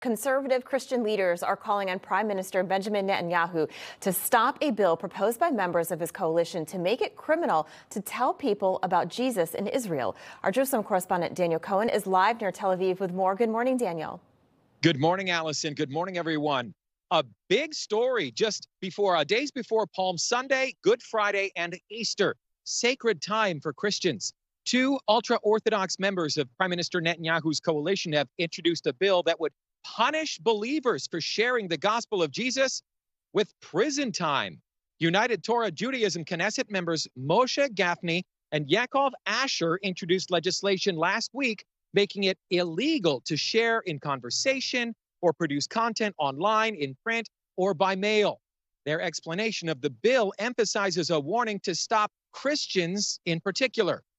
Conservative Christian leaders are calling on Prime Minister Benjamin Netanyahu to stop a bill proposed by members of his coalition to make it criminal to tell people about Jesus in Israel. Our Jerusalem correspondent Daniel Cohen is live near Tel Aviv with more. Good morning, Daniel. Good morning, Allison. Good morning, everyone. A big story just before days before Palm Sunday, Good Friday, and Easter. Sacred time for Christians. Two ultra-Orthodox members of Prime Minister Netanyahu's coalition have introduced a bill that would punish believers for sharing the gospel of Jesus with prison time. United Torah Judaism Knesset members Moshe Gafni and Yaakov Asher introduced legislation last week making it illegal to share in conversation or produce content online, in print, or by mail. Their explanation of the bill emphasizes a warning to stop Christians in particular.